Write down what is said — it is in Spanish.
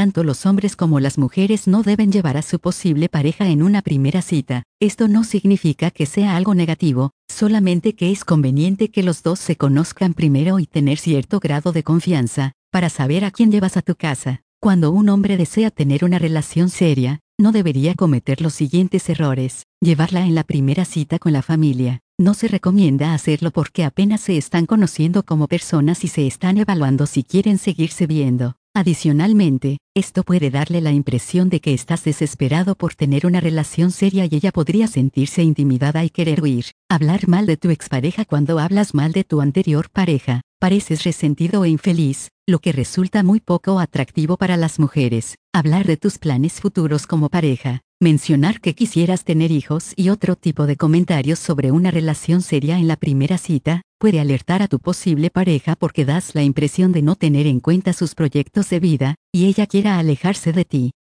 tanto los hombres como las mujeres no deben llevar a su posible pareja en una primera cita. Esto no significa que sea algo negativo, solamente que es conveniente que los dos se conozcan primero y tener cierto grado de confianza, para saber a quién llevas a tu casa. Cuando un hombre desea tener una relación seria, no debería cometer los siguientes errores. Llevarla en la primera cita con la familia. No se recomienda hacerlo porque apenas se están conociendo como personas y se están evaluando si quieren seguirse viendo. Adicionalmente, esto puede darle la impresión de que estás desesperado por tener una relación seria y ella podría sentirse intimidada y querer huir. Hablar mal de tu expareja. Cuando hablas mal de tu anterior pareja, pareces resentido e infeliz, lo que resulta muy poco atractivo para las mujeres. Hablar de tus planes futuros como pareja, mencionar que quisieras tener hijos y otro tipo de comentarios sobre una relación seria en la primera cita, puede alertar a tu posible pareja porque das la impresión de no tener en cuenta sus proyectos de vida, y ella quiera alejarse de ti.